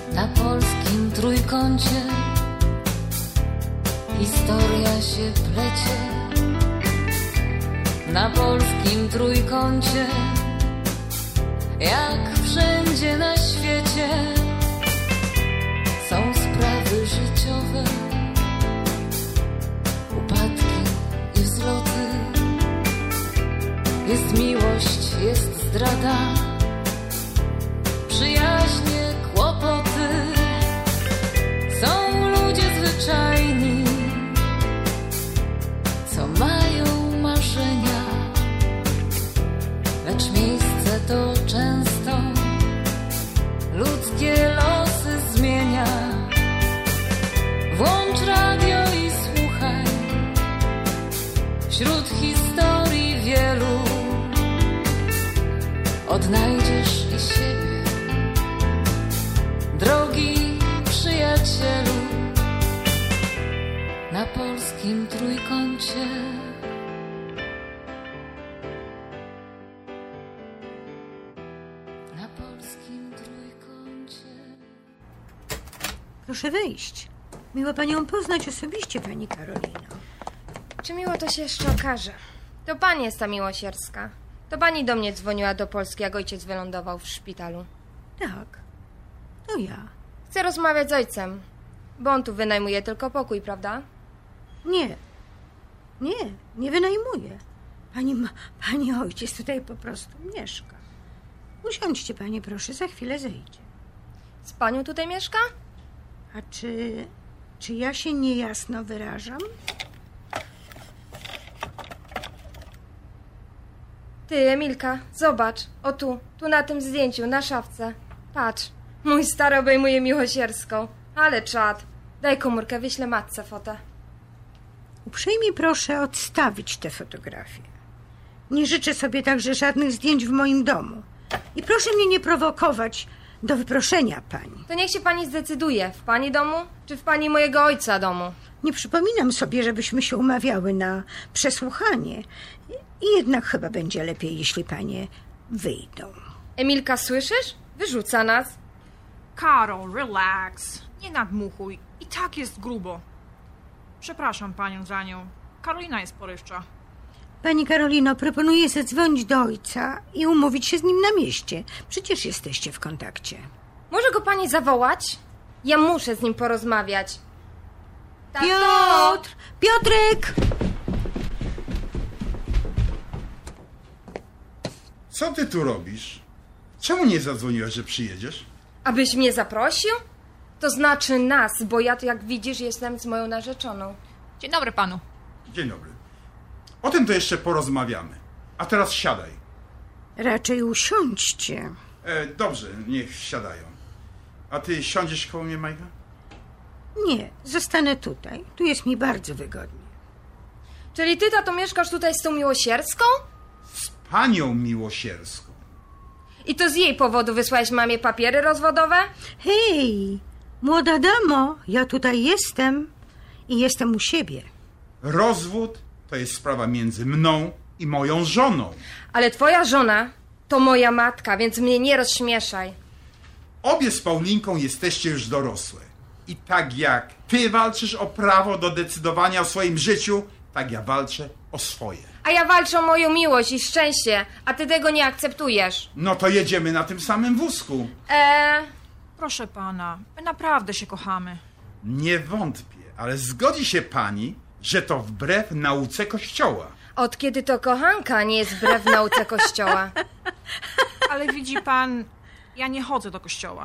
Na polskim trójkącie historia się plecie. Na polskim trójkącie, jak wszędzie na świecie, są sprawy życiowe, upadki i wzloty. Jest miłość, jest zdrada, przyjaźnie, kłopoty. Są ludzie zwyczajni, co mają marzenia, lecz miejsce to często ludzkie losy zmienia. Włącz radio i słuchaj, wśród historii wielu odnajdziesz i siebie, drogi przyjacielu. Na polskim trójkącie. Na polskim trójkącie. Proszę wejść. Miło panią poznać osobiście, pani Karolino. Czy miło, to się jeszcze okaże. To pani jest ta Miłosierska. To pani do mnie dzwoniła do Polski, jak ojciec wylądował w szpitalu. Tak, to ja. Chcę rozmawiać z ojcem, bo on tu wynajmuje tylko pokój, prawda? Nie wynajmuję. Pani ojciec tutaj po prostu mieszka. Usiądźcie, panie, proszę, za chwilę zejdzie. Z panią tutaj mieszka? A czy ja się niejasno wyrażam? Ty, Emilka, zobacz. O tu na tym zdjęciu, na szafce. Patrz, mój stary obejmuje Miłosierską. Ale czad. Daj komórkę, wyślę matce fotę. Uprzejmie proszę odstawić te fotografie. Nie życzę sobie także żadnych zdjęć w moim domu. I proszę mnie nie prowokować do wyproszenia pani. To niech się pani zdecyduje, w pani domu, czy w pani mojego ojca domu. Nie przypominam sobie, żebyśmy się umawiały na przesłuchanie. I jednak chyba będzie lepiej, jeśli panie wyjdą. Emilka, słyszysz? Wyrzuca nas. Karol, relax. Nie nadmuchuj. I tak jest grubo. Przepraszam panią za nią. Karolina jest porywcza. Pani Karolino, proponuję zadzwonić do ojca i umówić się z nim na mieście. Przecież jesteście w kontakcie. Może go pani zawołać? Ja muszę z nim porozmawiać. Tato! Piotr! Piotrek! Co ty tu robisz? Czemu nie zadzwoniłaś, że przyjedziesz? Abyś mnie zaprosił? To znaczy nas, bo ja tu, jak widzisz, jestem z moją narzeczoną. Dzień dobry panu. Dzień dobry. O tym to jeszcze porozmawiamy. A teraz siadaj. Raczej usiądźcie. Dobrze, niech siadają. A ty siądziesz koło mnie, Majka? Nie, zostanę tutaj. Tu jest mi bardzo wygodnie. Czyli ty, tato, mieszkasz tutaj z tą Miłosierską? Z panią Miłosierską. I to z jej powodu wysłałeś mamie papiery rozwodowe? Hej, młoda damo, ja tutaj jestem i jestem u siebie. Rozwód to jest sprawa między mną i moją żoną. Ale twoja żona to moja matka, więc mnie nie rozśmieszaj. Obie z Paulinką jesteście już dorosłe. I tak jak ty walczysz o prawo do decydowania o swoim życiu, tak ja walczę o swoje. A ja walczę o moją miłość i szczęście, a ty tego nie akceptujesz. No to jedziemy na tym samym wózku. Proszę pana, my naprawdę się kochamy. Nie wątpię, ale zgodzi się pani, że to wbrew nauce Kościoła. Od kiedy to kochanka nie jest wbrew nauce Kościoła? Ale widzi pan, ja nie chodzę do kościoła.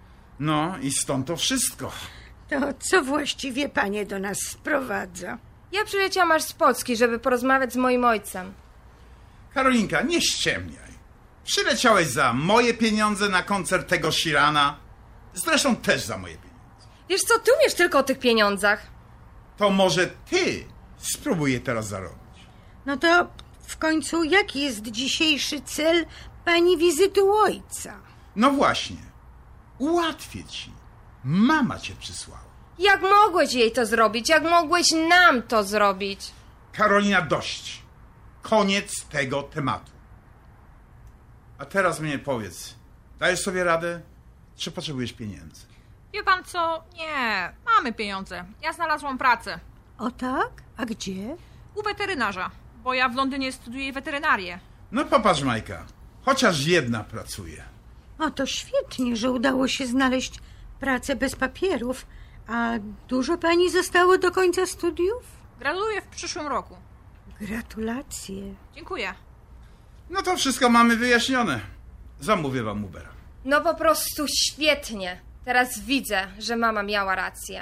No i stąd to wszystko. To co właściwie panie do nas sprowadza? Ja przyleciałam aż z Polski, żeby porozmawiać z moim ojcem. Karolinka, nie ściemniaj. Przyleciałeś za moje pieniądze na koncert tego Sheerana. Zresztą też za moje pieniądze. Wiesz co, ty umiesz tylko o tych pieniądzach. To może ty spróbuj je teraz zarobić. No to w końcu jaki jest dzisiejszy cel pani wizyty u ojca? No właśnie. Ułatwię ci. Mama cię przysłała. Jak mogłeś jej to zrobić? Jak mogłeś nam to zrobić? Karolina, dość. Koniec tego tematu. A teraz mnie powiedz, dajesz sobie radę, czy potrzebujesz pieniędzy? Wie pan co? Nie, mamy pieniądze. Ja znalazłam pracę. O tak? A gdzie? U weterynarza, bo ja w Londynie studiuję weterynarię. No popatrz, Majka, chociaż jedna pracuje. O, to świetnie, że udało się znaleźć pracę bez papierów. A dużo pani zostało do końca studiów? Graduję w przyszłym roku. Gratulacje. Dziękuję. No to wszystko mamy wyjaśnione. Zamówię wam Ubera. No po prostu świetnie. Teraz widzę, że mama miała rację.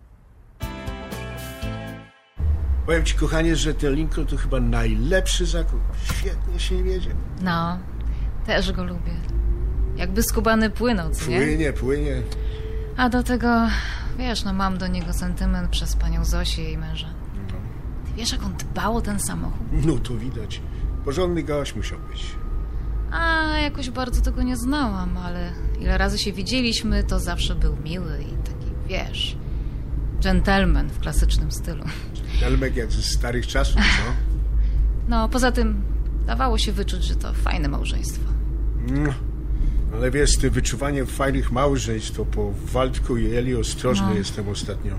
Powiem ci, kochanie, że ten Lincoln to chyba najlepszy zakup. Świetnie się wiedzie. No, też go lubię. Jakby skubany płynął, co nie? Płynie. A do tego, wiesz, no mam do niego sentyment przez panią Zosię i jej męża. Ty wiesz, jak on dbał o ten samochód? No to widać. Porządny gość musiał być. A jakoś bardzo tego nie znałam, ale ile razy się widzieliśmy, to zawsze był miły i taki, wiesz, dżentelmen w klasycznym stylu. Elmek jak ze starych czasów, co? No, poza tym dawało się wyczuć, że to fajne małżeństwo. No, ale wiesz, z tym wyczuwaniem fajnych małżeństw, to po Waldku i Eli ostrożny jestem ostatnio.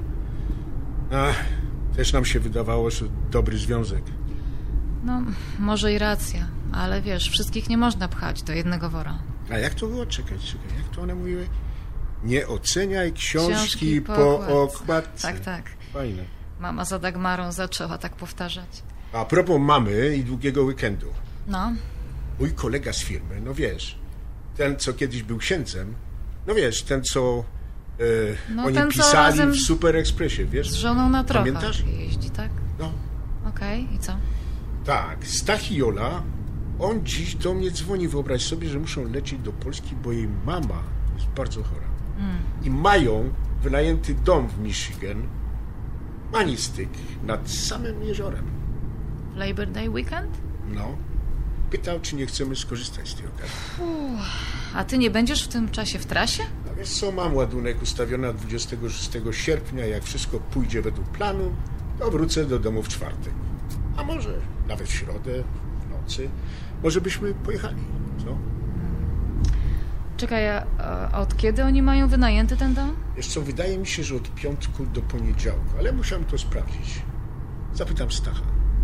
Też nam się wydawało, że dobry związek. No, może i racja, ale wiesz, wszystkich nie można pchać do jednego wora. A jak to było? Czekaj, jak to one mówiły? Nie oceniaj książki po okładce. Tak. Fajne. Mama za Dagmarą zaczęła tak powtarzać. A propos mamy i długiego weekendu. No, Mój kolega z firmy, no wiesz, ten, co kiedyś był księdzem, no wiesz, ten, co No, oni ten, co pisali razem w Super Expressie, wiesz? z żoną na trochę Pamiętasz? jeździ, tak? No, Okej, i co? tak, Stach i Jola, on dziś do mnie dzwoni, wyobraź sobie, że muszą lecieć do Polski, bo jej mama jest bardzo chora. I mają wynajęty dom w Michigan, Manistyk, nad samym jeziorem. W Labor Day weekend? No, pytał, czy nie chcemy skorzystać z tej okazji. A ty nie będziesz w tym czasie w trasie? A wiesz co, mam ładunek ustawiony na 26 sierpnia, jak wszystko pójdzie według planu, to wrócę do domu w czwartek. A może nawet w środę, w nocy, może byśmy pojechali, co? Czekaj, a od kiedy oni mają wynajęty ten dom? Wiesz co, wydaje mi się, że od piątku do poniedziałku, ale musiałem to sprawdzić. Zapytam Stacha.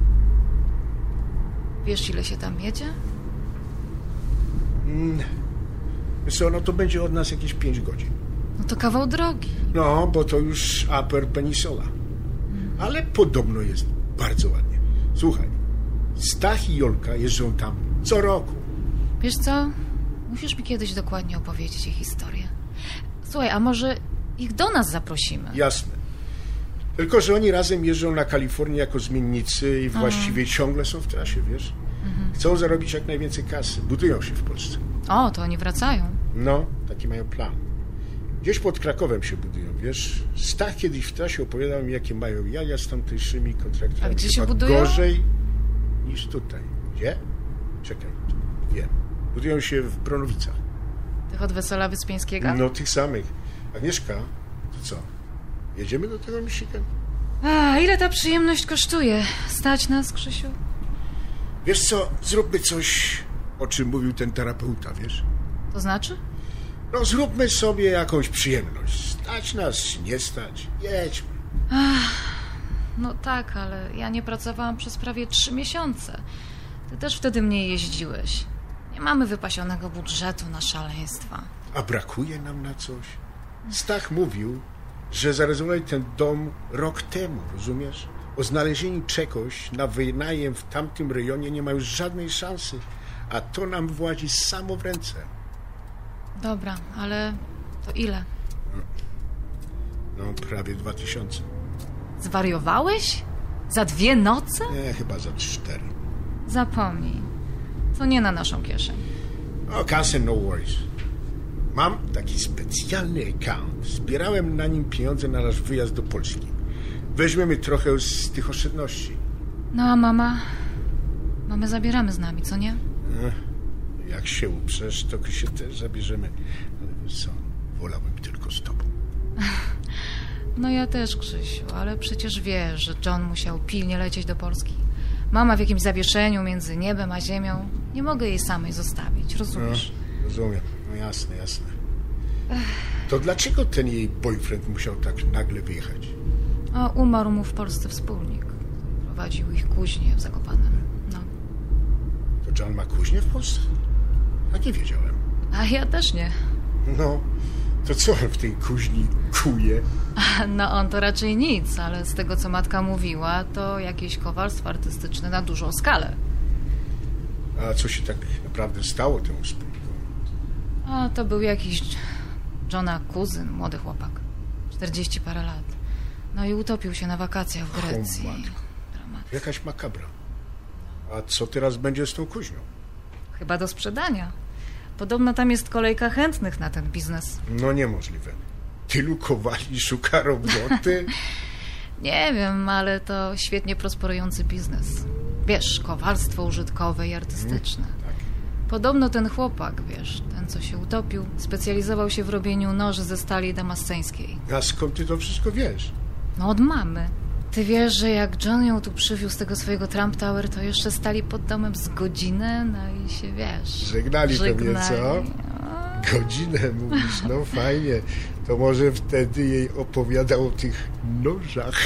Wiesz, ile się tam jedzie? Wiesz co, no to będzie od nas jakieś 5 godzin. No to kawał drogi. No, bo to już Upper Peninsula. Ale podobno jest bardzo ładnie. Słuchaj, Stach i Jolka jeżdżą tam co roku. Wiesz co? Musisz mi kiedyś dokładnie opowiedzieć ich historię. Słuchaj, a może ich do nas zaprosimy? Jasne. Tylko że oni razem jeżdżą na Kalifornię jako zmiennicy i właściwie ciągle są w trasie, wiesz? Chcą zarobić jak najwięcej kasy. Budują się w Polsce. O, to oni wracają. No, taki mają plan. Gdzieś pod Krakowem się budują, wiesz? Stach kiedyś w trasie opowiadał mi, jakie mają jaja z tamtejszymi kontraktami. A gdzie się Chyba budują? Gorzej niż tutaj. Gdzie? Czekaj, wiem. Budują się w Bronowicach. Tych od Wesela Wyspiańskiego? No, tych samych. Agnieszka, to co? Jedziemy do tego Michigan? A, ile ta przyjemność kosztuje? Stać nas, Krzysiu? Wiesz co, zróbmy coś, o czym mówił ten terapeuta, wiesz? To znaczy? No, zróbmy sobie jakąś przyjemność. Stać nas, nie stać. Jedźmy. No tak, ale ja nie pracowałam przez prawie 3 miesiące. Ty też wtedy mniej jeździłeś. Nie mamy wypasionego budżetu na szaleństwa. A brakuje nam na coś? Stach mówił, że zarezerwowali ten dom rok temu, rozumiesz? O znalezieniu czegoś na wynajem w tamtym rejonie nie ma już żadnej szansy, a to nam włazi samo w ręce. Dobra, ale to ile? No, prawie 2000. Zwariowałeś? Za 2 noce? Nie, chyba za 4. Zapomnij. To nie na naszą kieszeń. O, kasę, no worries. Mam taki specjalny account. Zbierałem na nim pieniądze na nasz wyjazd do Polski. Weźmiemy trochę z tych oszczędności. No a mama? Mamę zabieramy z nami, co nie? Jak się uprzesz, to się też zabierzemy. Ale wiesz co, wolałbym tylko z tobą. No ja też, Krzysiu, ale przecież wiesz, że John musiał pilnie lecieć do Polski. Mama w jakimś zawieszeniu między niebem a ziemią. Nie mogę jej samej zostawić, rozumiesz? No, rozumiem. No jasne, jasne. To dlaczego ten jej boyfriend musiał tak nagle wyjechać? A umarł mu w Polsce wspólnik. Prowadził ich kuźnię w Zakopanem. No. To John ma kuźnię w Polsce? A nie wiedziałem. A ja też nie. No, to co on w tej kuźni kuje? No on to raczej nic, ale z tego co matka mówiła, to jakieś kowalstwo artystyczne na dużą skalę. A co się tak naprawdę stało temu wspólnikom? A to był jakiś Johna kuzyn, młody chłopak. 40 parę lat. No i utopił się na wakacjach w Grecji. Dramat. Jakaś makabra. A co teraz będzie z tą kuźnią? Chyba do sprzedania. Podobno tam jest kolejka chętnych na ten biznes. No niemożliwe. Tylu kowali szuka roboty? Nie wiem, ale to świetnie prosperujący biznes. Wiesz, kowalstwo użytkowe i artystyczne. Tak. Podobno ten chłopak, wiesz, ten co się utopił, specjalizował się w robieniu noży ze stali damasceńskiej. A skąd ty to wszystko wiesz? No od mamy. Ty wiesz, że jak John ją tu przywiózł z tego swojego Trump Tower, to jeszcze stali pod domem z godzinę, no i się, wiesz... Żegnali pewnie, co? Godzinę, mówisz, no fajnie. To może wtedy jej opowiadał o tych nożach.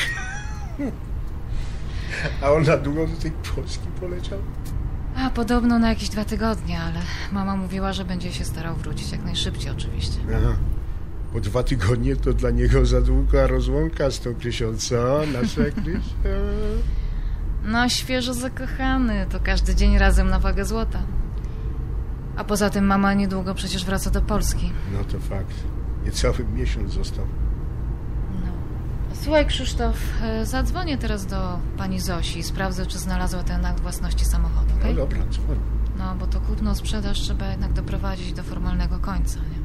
A on na długo do tej Polski poleciał? A podobno na jakieś 2 tygodnie, ale mama mówiła, że będzie się starał wrócić jak najszybciej oczywiście. Aha. Po 2 tygodnie to dla niego za długa rozłąka z tą Krysią, co? Nasza Krysia? No świeżo zakochany, to każdy dzień razem na wagę złota. A poza tym mama niedługo przecież wraca do Polski. No to fakt. Niecały miesiąc został. No. Słuchaj Krzysztof, zadzwonię teraz do pani Zosi i sprawdzę, czy znalazła ten akt własności samochodu, okej? No dobra, dzwoń. No, bo to kupno sprzedaż trzeba jednak doprowadzić do formalnego końca, nie?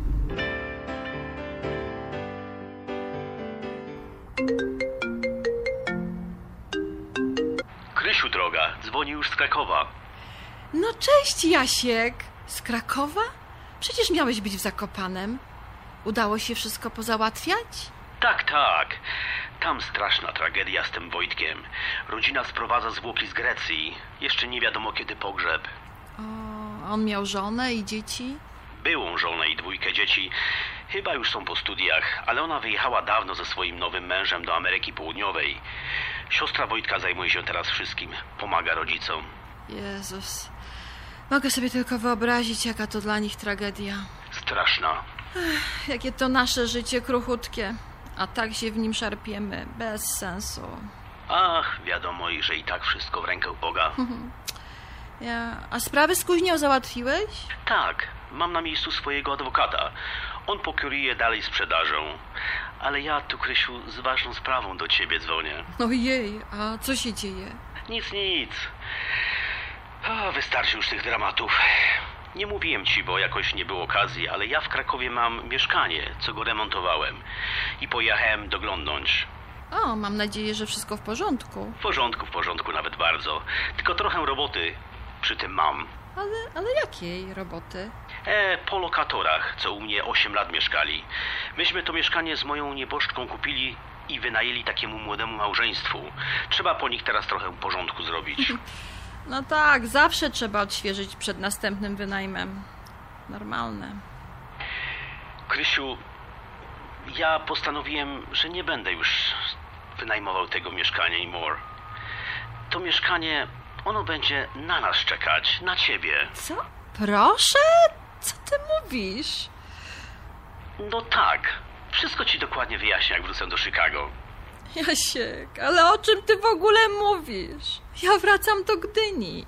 Krysiu droga, dzwoni już z Krakowa. No cześć, Jasiek. Z Krakowa? Przecież miałeś być w Zakopanem. Udało się wszystko pozałatwiać? Tak, tak. Tam straszna tragedia z tym Wojtkiem. Rodzina sprowadza zwłoki z Grecji. Jeszcze nie wiadomo kiedy pogrzeb. O, on miał żonę i dzieci? Byłą żonę i 2 dzieci. Chyba już są po studiach, ale ona wyjechała dawno ze swoim nowym mężem do Ameryki Południowej. Siostra Wojtka zajmuje się teraz wszystkim. Pomaga rodzicom. Jezus. Mogę sobie tylko wyobrazić, jaka to dla nich tragedia. Straszna. Jakie to nasze życie kruchutkie. A tak się w nim szarpiemy. Bez sensu. Ach, wiadomo, że i tak wszystko w rękę Boga. A sprawy z kuźnią załatwiłeś? Tak, mam na miejscu swojego adwokata. On pokieruje dalej sprzedażą. Ale ja tu, Krysiu, z ważną sprawą do ciebie dzwonię. Ojej, a co się dzieje? Nic. Wystarczy już tych dramatów. Nie mówiłem ci, bo jakoś nie było okazji, ale ja w Krakowie mam mieszkanie, co go remontowałem. I pojechałem doglądnąć. O, mam nadzieję, że wszystko w porządku. W porządku, nawet bardzo. Tylko trochę roboty przy tym mam. Ale jakiej roboty? Po lokatorach, co u mnie 8 lat mieszkali. Myśmy to mieszkanie z moją nieboszczką kupili i wynajęli takiemu młodemu małżeństwu. Trzeba po nich teraz trochę porządku zrobić. No tak, zawsze trzeba odświeżyć przed następnym wynajmem. Normalne. Krysiu, ja postanowiłem, że nie będę już wynajmował tego mieszkania anymore. To mieszkanie, ono będzie na nas czekać, na ciebie. Co? Proszę? Co ty mówisz? No tak. Wszystko ci dokładnie wyjaśnię, jak wrócę do Chicago. Jasiek, ale o czym ty w ogóle mówisz? Ja wracam do Gdyni.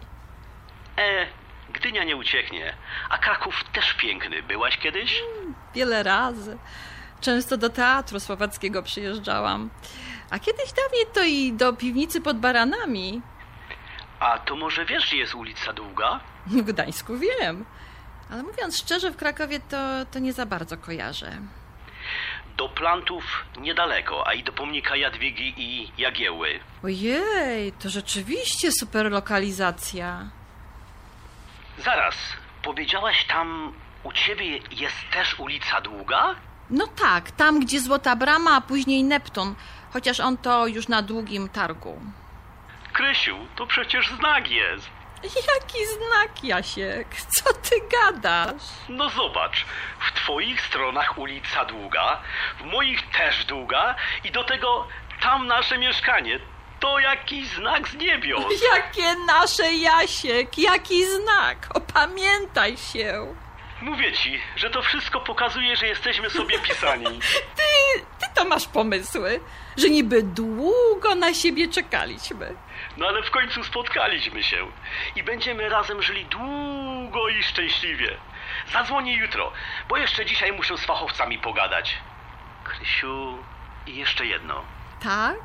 Gdynia nie ucieknie. A Kraków też piękny. Byłaś kiedyś? Wiele razy. Często do Teatru Słowackiego przyjeżdżałam. A kiedyś dawniej to i do piwnicy pod Baranami. A to może wiesz, gdzie jest ulica Długa? W Gdańsku wiem. Ale mówiąc szczerze, w Krakowie to nie za bardzo kojarzę. Do Plantów niedaleko, a i do pomnika Jadwigi i Jagiełły. Ojej, to rzeczywiście super lokalizacja. Zaraz, powiedziałaś tam u ciebie jest też ulica Długa? No tak, tam gdzie Złota Brama, a później Neptun. Chociaż on to już na Długim Targu. Krysiu, to przecież znak jest. Jaki znak, Jasiek? Co ty gadasz? No zobacz, w twoich stronach ulica długa, w moich też długa i do tego tam nasze mieszkanie. To jakiś znak z niebios. Jakie nasze, Jasiek? Jaki znak? Opamiętaj się. Mówię ci, że to wszystko pokazuje, że jesteśmy sobie pisani. Ty to masz pomysły, że niby długo na siebie czekaliśmy. No ale w końcu spotkaliśmy się i będziemy razem żyli długo i szczęśliwie. Zadzwonię jutro, bo jeszcze dzisiaj muszę z fachowcami pogadać. Krysiu, i jeszcze jedno. Tak?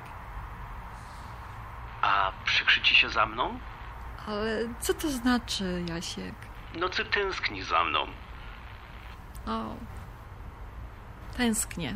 A przykrzy ci się za mną? Ale co to znaczy, Jasiek? No ty tęsknisz za mną. O, tęsknię.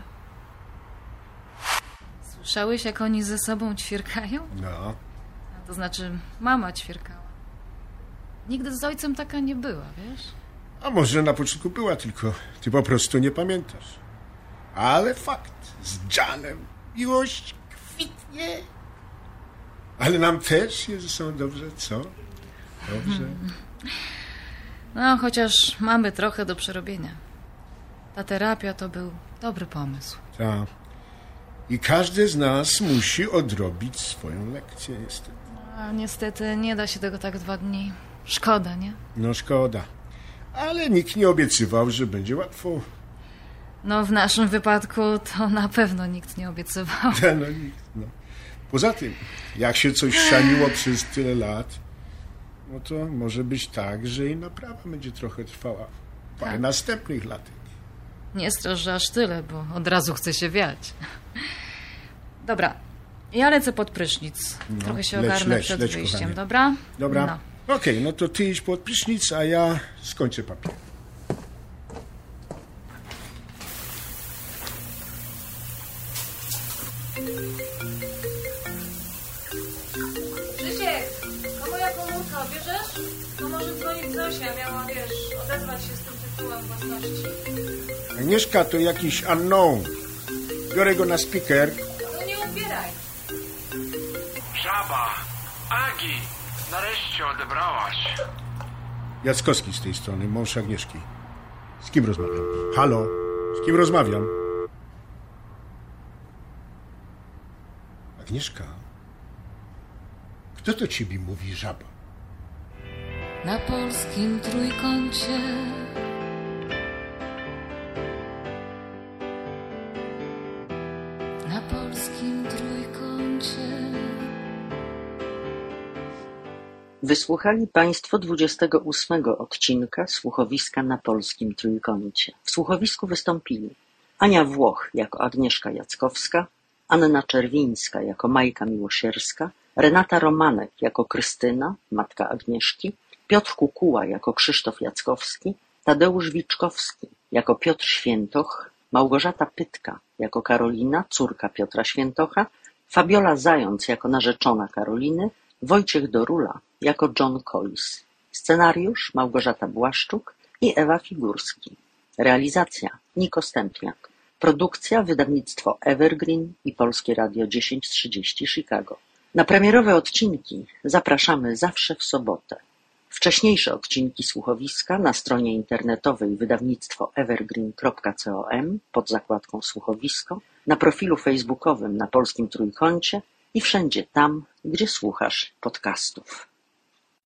Słyszałeś, jak oni ze sobą ćwierkają? No. To znaczy, mama ćwierkała. Nigdy z ojcem taka nie była, wiesz? A może na początku była, tylko ty po prostu nie pamiętasz. Ale fakt, z Janem miłość kwitnie. Ale nam też jest ze sobą dobrze, co? Dobrze. No, chociaż mamy trochę do przerobienia. Ta terapia to był dobry pomysł. Tak. I każdy z nas musi odrobić swoją lekcję, niestety. A niestety nie da się tego tak w 2 dni. Szkoda, nie? No szkoda. Ale nikt nie obiecywał, że będzie łatwo. No, w naszym wypadku to na pewno nikt nie obiecywał. No nikt, no. Poza tym, jak się coś szaniło przez tyle lat, no to może być tak, że i naprawa będzie trochę trwała. Parę następnych lat. Nie strasz, że aż tyle, bo od razu chce się wiać. Dobra, ja lecę pod prysznic. No, Trochę się ogarnę przed wyjściem, kochanie. dobra? Dobra. No. Okej, no to ty idź pod prysznic, a ja skończę papier. Krzysiek, a moja komórka, bierzesz? To może dzwonić Zosia, miała, wiesz, odezwać się z tym tytułem własności. Agnieszka to jakiś unknown. Biorę go na speaker. No nie ubieraj. Żaba, Agi, nareszcie odebrałaś. Jackowski z tej strony, mąż Agnieszki. Z kim rozmawiam? Halo? Z kim rozmawiam? Agnieszka? Kto to ciebie mówi, żaba? Na polskim trójkącie na polskim trójkącie. Wysłuchali Państwo 28 odcinka Słuchowiska na polskim trójkącie. W słuchowisku wystąpili Ania Włoch jako Agnieszka Jackowska, Anna Czerwińska jako Majka Miłosierska, Renata Romanek jako Krystyna, matka Agnieszki, Piotr Kukuła jako Krzysztof Jackowski, Tadeusz Wiczkowski jako Piotr Świętoch, Małgorzata Pytka jako Karolina, córka Piotra Świętocha, Fabiola Zając jako narzeczona Karoliny, Wojciech Dorula jako John Collis. Scenariusz Małgorzata Błaszczuk i Ewa Figurski. Realizacja Niko Stępniak. Produkcja wydawnictwo Evergreen i Polskie Radio 1030 Chicago. Na premierowe odcinki zapraszamy zawsze w sobotę. Wcześniejsze odcinki słuchowiska na stronie internetowej wydawnictwo evergreen.com pod zakładką słuchowisko, na profilu facebookowym na Polskim Trójkącie i wszędzie tam, gdzie słuchasz podcastów.